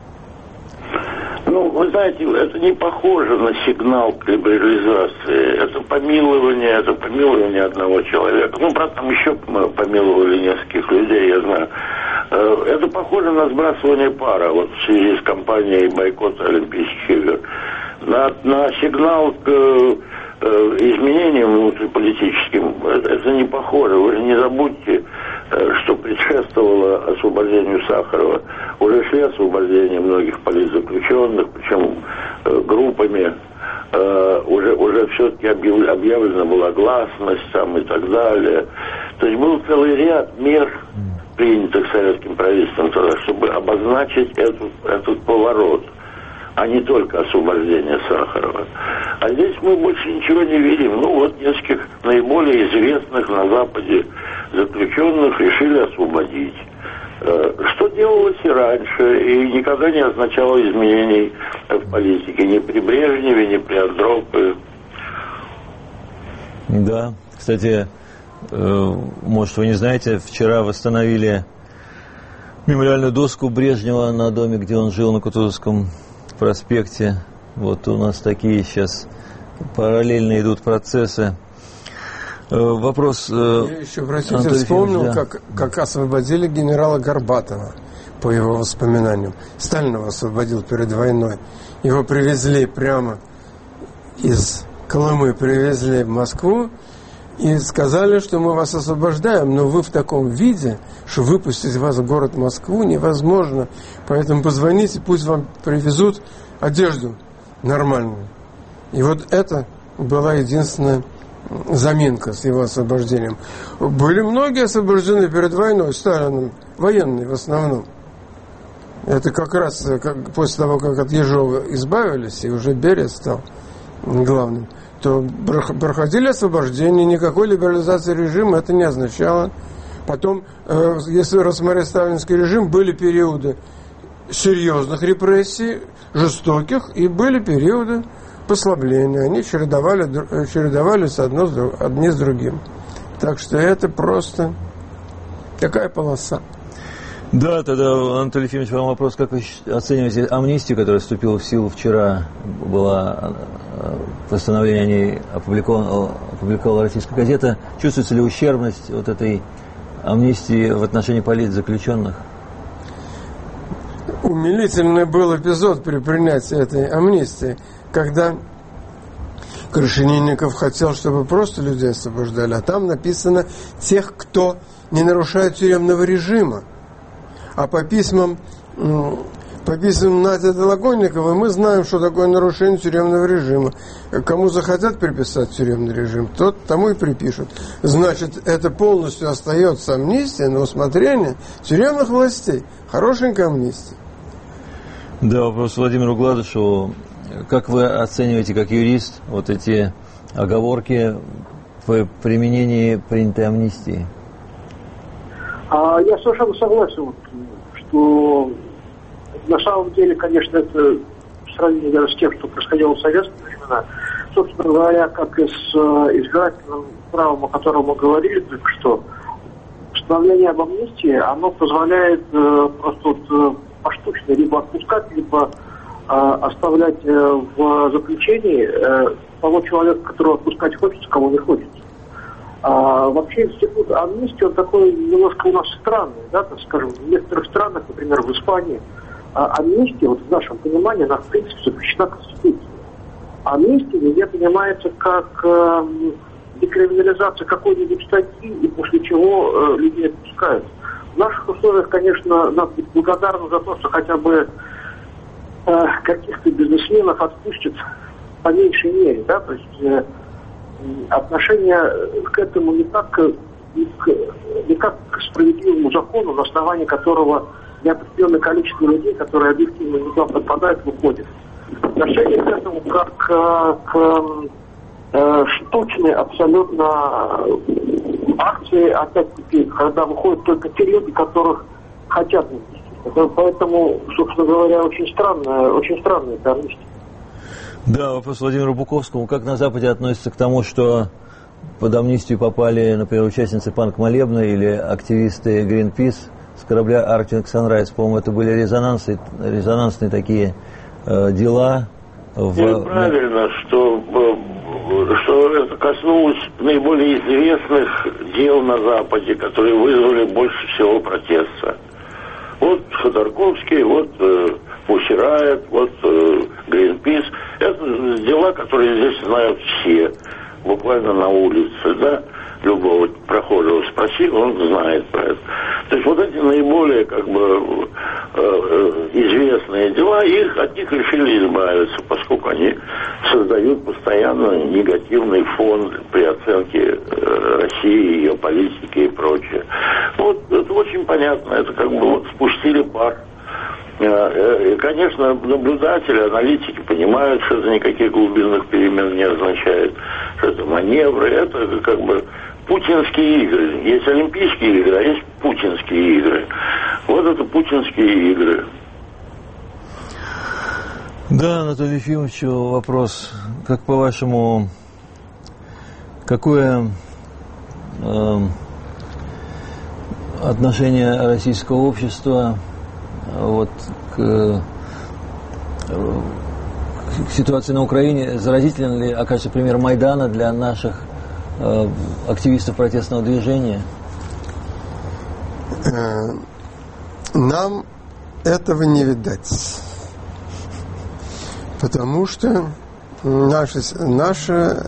Ну, вы знаете, это не похоже на сигнал к либерализации. Это помилование одного человека. Ну, правда, там еще помиловали нескольких людей, я знаю. Это похоже на сбрасывание пара, вот в связи с кампанией бойкота Олимпийских игр. На сигнал к изменениям внутриполитическим, это не похоже. Вы же не забудьте, что предшествовало освобождению Сахарова. Уже шли освобождения многих политзаключенных, причем группами. Уже все-таки объявлена была гласность там, и так далее. То есть был целый ряд мер, принятых советским правительством, чтобы обозначить этот поворот, а не только освобождение Сахарова. А здесь мы больше ничего не видим. Ну вот нескольких наиболее известных на Западе заключенных решили освободить. Что делалось и раньше, и никогда не означало изменений в политике, ни при Брежневе, ни при Андропове. Да, кстати, может, вы не знаете, вчера восстановили мемориальную доску Брежнева на доме, где он жил, на Кутузовском проспекте. Вот у нас такие сейчас параллельно идут процессы. Вопрос... Я еще, простите, вспомнил, да. как освободили генерала Горбатова, по его воспоминаниям. Сталин его освободил перед войной. Его привезли прямо из Колымы, привезли в Москву и сказали, что мы вас освобождаем, но вы в таком виде, что выпустить вас в город Москву невозможно. Поэтому позвоните, пусть вам привезут одежду нормальную. И вот это была единственная заминка с его освобождением. Были многие освобождены перед войной Сталиным, военные в основном. Это как раз после того, как от Ежова избавились, и уже Берия стал главным, то проходили освобождение, никакой либерализации режима это не означало. Потом, если рассмотреть сталинский режим, были периоды серьезных репрессий, жестоких, и были периоды послабления. Они чередовались одни с другим. Так что это просто такая полоса. Да, тогда, Анатолий Ефимович, вам вопрос, как вы оцениваете амнистию, которая вступила в силу вчера, была постановление о ней опубликовала Российская газета. Чувствуется ли ущербность вот этой амнистии в отношении политзаключенных? Умилительный был эпизод при принятии этой амнистии, когда Крашенинников хотел, чтобы просто людей освобождали, а там написано тех, кто не нарушает тюремного режима. А по письмам Нади Долгонниковой мы знаем, что такое нарушение тюремного режима. Кому захотят приписать тюремный режим, тот тому и припишут. Значит, это полностью остается амнистия на усмотрение тюремных властей. Хорошенькая амнистия. Да, вопрос Владимиру Гладышеву. Как вы оцениваете, как юрист, вот эти оговорки в применении принятой амнистии? Я совершенно согласен, что на самом деле, конечно, это в сравнении даже с тем, что происходило в советские времена, собственно говоря, как и с избирательным правом, о котором мы говорили только что, постановление об амнистии, оно позволяет просто вот поштучно либо отпускать, либо оставлять в заключении того человека, которого отпускать хочется, кого не хочется. Вообще институт амнистии, он такой немножко у нас странный, да, так скажем, в некоторых странах, например, в Испании, амнистия, вот в нашем понимании, она в принципе запрещена Конституцией. Амнистия везде понимается как декриминализация какой-нибудь статьи, и после чего людей отпускают. В наших условиях, конечно, надо быть благодарным за то, что хотя бы каких-то бизнесменов отпустят по меньшей мере, да, то есть отношение к этому не как к справедливому закону, на основании которого неопределенное количество людей, которые объективно не туда подпадают, выходят. Отношение к этому как к штучной абсолютно акции, опять-таки, когда выходят только те люди, которых хотят вместить. Поэтому, собственно говоря, очень странная эта амнистия. Да, вопрос Владимиру Буковскому. Как на Западе относятся к тому, что под амнистию попали, например, участницы панк-молебна или активисты Greenpeace с корабля Arctic Sunrise? По-моему, это были резонансные такие дела. Правильно, что это коснулось наиболее известных дел на Западе, которые вызвали больше всего протеста. Вот Ходорковский, вот Pussy Riot, вот Greenpeace. Это дела, которые здесь знают все, буквально на улице, да, любого прохожего спроси, он знает про это. То есть вот эти наиболее как бы известные дела, от них решили избавиться, поскольку они создают постоянно негативный фон при оценке России, ее политики и прочее. Вот это очень понятно, это как бы вот спустили пар. И, конечно, наблюдатели, аналитики понимают, что это никаких глубинных перемен не означает, что это маневры, это как бы путинские игры. Есть олимпийские игры, а есть путинские игры. Вот это путинские игры. Да, Анатолий Ефимович, вопрос. Как по-вашему, какое отношение российского общества вот к ситуации на Украине? Заразителен ли окажется пример Майдана для наших активистов протестного движения? Нам этого не видать. Потому что наше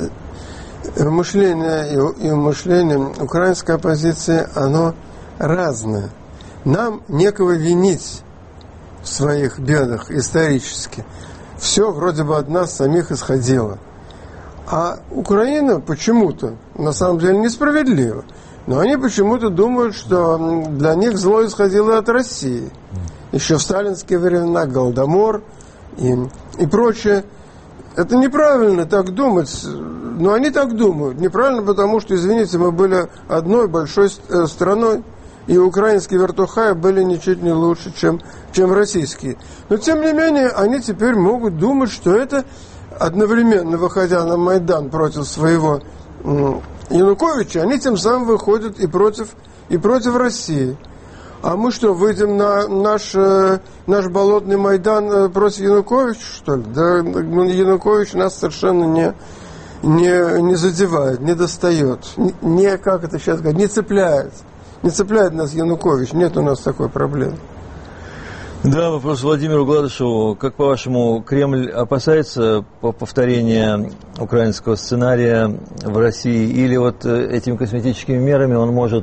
мышление и мышление украинской оппозиции, оно разное. Нам некого винить в своих бедах исторически. Все вроде бы от нас самих исходило. А Украина почему-то, на самом деле несправедливо, но они почему-то думают, что для них зло исходило от России. Еще в сталинские времена Голодомор и прочее. Это неправильно так думать, но они так думают. Неправильно, потому что, извините, мы были одной большой страной, и украинские вертухаи были ничуть не лучше, чем российские. Но, тем не менее, они теперь могут думать, что это одновременно, выходя на Майдан против своего Януковича, они тем самым выходят и против России. А мы что, выйдем на наш болотный Майдан против Януковича, что ли? Да, Янукович нас совершенно не задевает, не достает, как это сейчас говорят, не цепляет. Не цепляет нас Янукович, нет у нас такой проблемы. Да, вопрос Владимиру Гладышеву. Как, по-вашему, Кремль опасается повторения украинского сценария в России, или вот этими косметическими мерами он может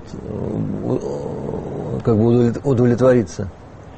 как бы удовлетвориться?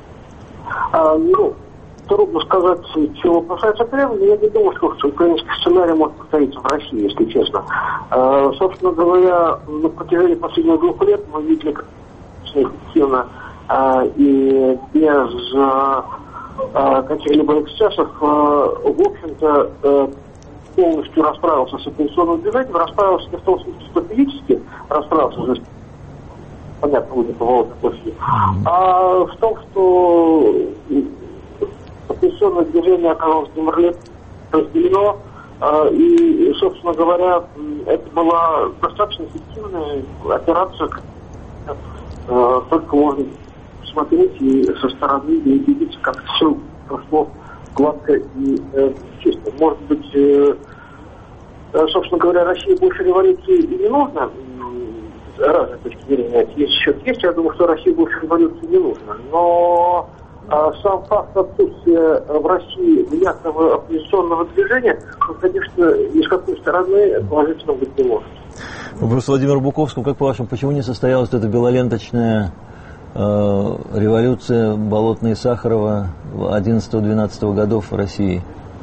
Трудно сказать, чего опасается Кремль, но я не думаю, что украинский сценарий может повториться в России, если честно. Собственно говоря, на протяжении последних 2 лет мы видели, как эффективно и без каких-либо эксцессов, в общем-то, полностью расправился с оппозиционным движением, расправился не в том смысле, что физически расправился, понятно, будет по площади, а в том, что оппозиционное движение оказалось разделено, и, собственно говоря, это была достаточно эффективная операция, только можно смотреть и со стороны и видеть, как все прошло гладко и чисто. Может быть, собственно говоря, России больше революции и не нужно, разные точки зрения есть, я думаю, что России больше революции не нужно, но сам факт отсутствия в России внятного оппозиционного движения, конечно, ни с какой стороны положительно быть не может. Вопрос Владимиру Буковскому. Как по-вашему, почему не состоялась эта белоленточная революция Болотной и Сахарова 11-12 годов в России?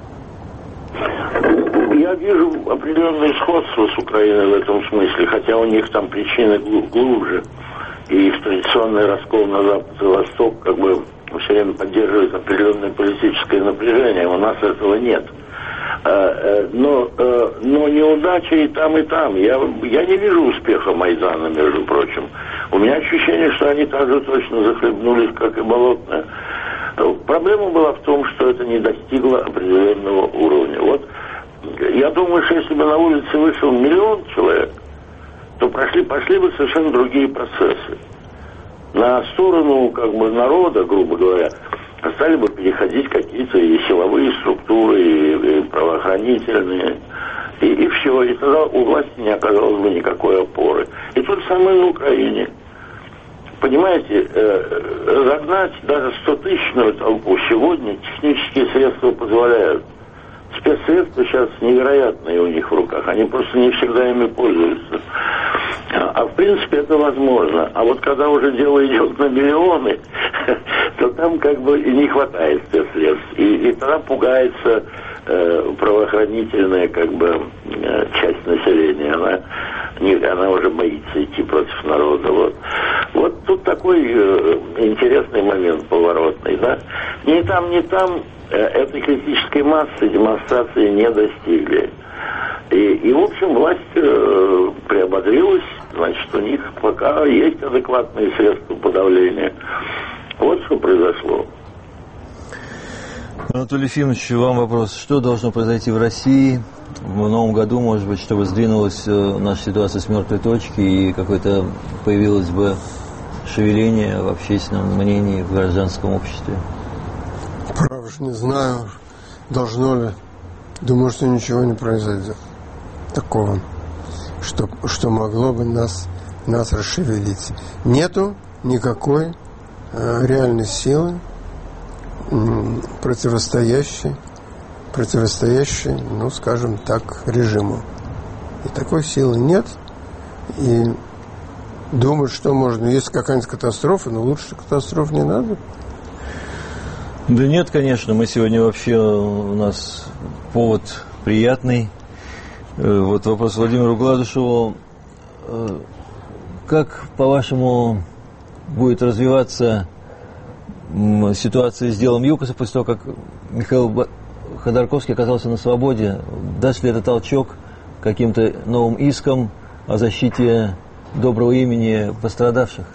Я вижу определенное сходство с Украиной в этом смысле, хотя у них там причины глубже. И их традиционный раскол на Запад и Восток как бы все время поддерживает определенное политическое напряжение. У нас этого нет. Но неудача и там, и там. Я не вижу успеха Майдана, между прочим. У меня ощущение, что они так же точно захлебнулись, как и Болотная. Проблема была в том, что это не достигло определенного уровня. Вот я думаю, что если бы на улице вышел 1 миллион человек, то пошли бы совершенно другие процессы. На сторону как бы народа, грубо говоря, стали бы переходить какие-то и силовые структуры, и правоохранительные, и все. И тогда у власти не оказалось бы никакой опоры. И то же самое на Украине. Понимаете, разогнать даже 100-тысячную толпу сегодня технические средства позволяют. спецсредства сейчас невероятные у них в руках. Они просто не всегда ими пользуются. А в принципе это возможно. А вот когда уже дело идет на миллионы, то там как бы и не хватает спецсредств. И тогда пугается правоохранительная как бы часть населения. Она уже боится идти против народа. Вот тут такой интересный момент поворотный. Да? Ни там этой критической массы демонстрации не достигли. И в общем, власть приободрилась, значит, у них пока есть адекватные средства подавления. Вот что произошло. Анатолий Ефимович, вам вопрос. Что должно произойти в России в новом году, может быть, чтобы сдвинулась наша ситуация с мертвой точки и какое-то появилось бы шевеление в общественном мнении, в гражданском обществе? Право же не знаю, должно ли. Думаю, что ничего не произойдет такого, что могло бы нас расшевелить. Нету никакой реальной силы, противостоящей, ну, скажем так, режиму. И такой силы нет. И думать, что можно. Есть какая-нибудь катастрофа, но лучше катастроф не надо. Да нет, конечно. Мы сегодня вообще, у нас повод приятный. Вот вопрос Владимиру Гладышеву. Как, по-вашему, будет развиваться ситуация с делом ЮКОСа после того, как Михаил Ходорковский оказался на свободе? Даст ли это толчок каким-то новым искам о защите доброго имени пострадавших?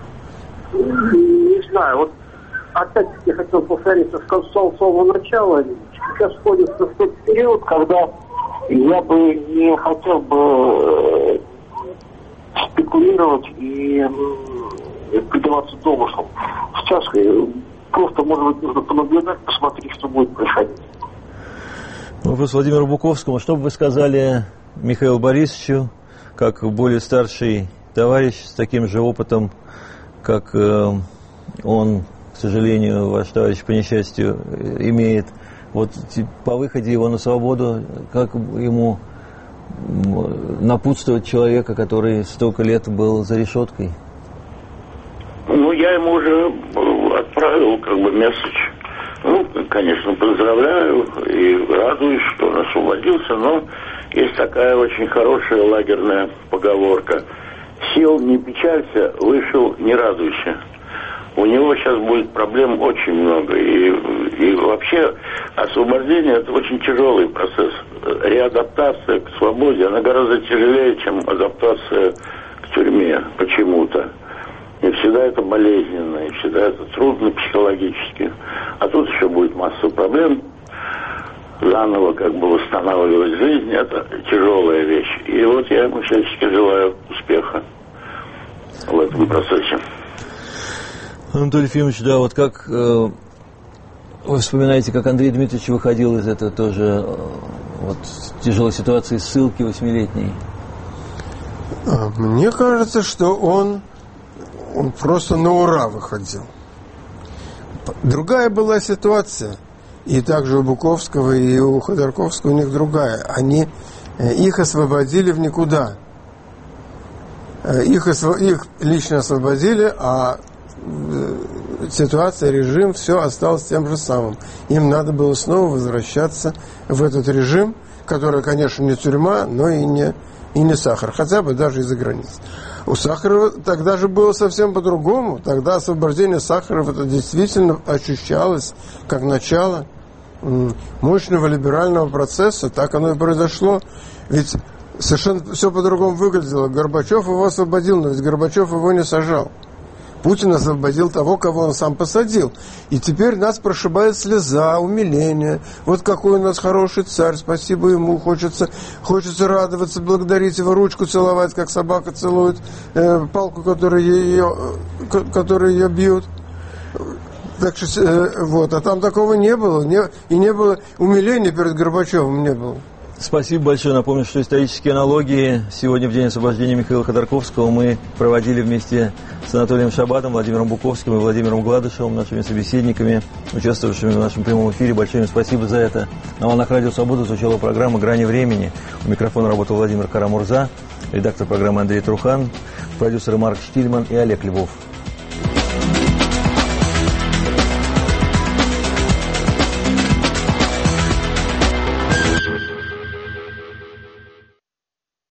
Не знаю. Вот опять-таки хотел повториться с самого начала. Сейчас входит в тот период, когда я бы не хотел бы спекулировать и предаваться домыслам. Сейчас просто, может быть, нужно понаблюдать, посмотреть, что будет происходить. Вопрос Владимиру Буковскому. Что бы вы сказали Михаилу Борисовичу, как более старший товарищ с таким же опытом, как он, к сожалению, ваш товарищ по несчастью, имеет? Вот по выходе его на свободу, как ему напутствовать человека, который столько лет был за решеткой? Ну, я ему уже отправил как бы месседж. Ну, конечно, поздравляю и радуюсь, что он освободился, но есть такая очень хорошая лагерная поговорка. Сел не печалься, вышел не радуйся. У него сейчас будет проблем очень много. И вообще освобождение – это очень тяжелый процесс. Реадаптация к свободе, она гораздо тяжелее, чем адаптация к тюрьме почему-то. И всегда это болезненно, и всегда это трудно психологически. А тут еще будет масса проблем. Заново как бы восстанавливать жизнь – это тяжелая вещь. И вот я ему всячески желаю успеха в этом процессе. Анатолий Ефимович, да, вот как вы вспоминаете, как Андрей Дмитриевич выходил из этой тоже вот тяжелой ситуации ссылки 8-летней? Мне кажется, что он просто на ура выходил. Другая была ситуация. И также у Буковского, и у Ходорковского у них другая. Их освободили в никуда. Их лично освободили, а ситуация, режим, все осталось тем же самым. Им надо было снова возвращаться в этот режим, который, конечно, не тюрьма, но и не Сахар, хотя бы даже из-за границ. У Сахарова тогда же было совсем по-другому. Тогда освобождение Сахарова это действительно ощущалось как начало мощного либерального процесса. Так оно и произошло. Ведь совершенно все по-другому выглядело. Горбачев его освободил, но ведь Горбачев его не сажал. Путин освободил того, кого он сам посадил. И теперь нас прошибает слеза, умиление. Вот какой у нас хороший царь, спасибо ему. Хочется радоваться, благодарить его, ручку целовать, как собака целует палку, которой ее бьют. Так что, вот, а там такого не было. И не было умиления перед Горбачевым, не было. Спасибо большое. Напомню, что исторические аналогии сегодня в день освобождения Михаила Ходорковского мы проводили вместе с Анатолием Шабатом, Владимиром Буковским и Владимиром Гладышевым, нашими собеседниками, участвовавшими в нашем прямом эфире. Большое им спасибо за это. На волнах Радио Свобода звучала программа «Грани времени». У микрофона работал Владимир Карамурза, редактор программы Андрей Трухан, продюсеры Марк Штильман и Олег Львов.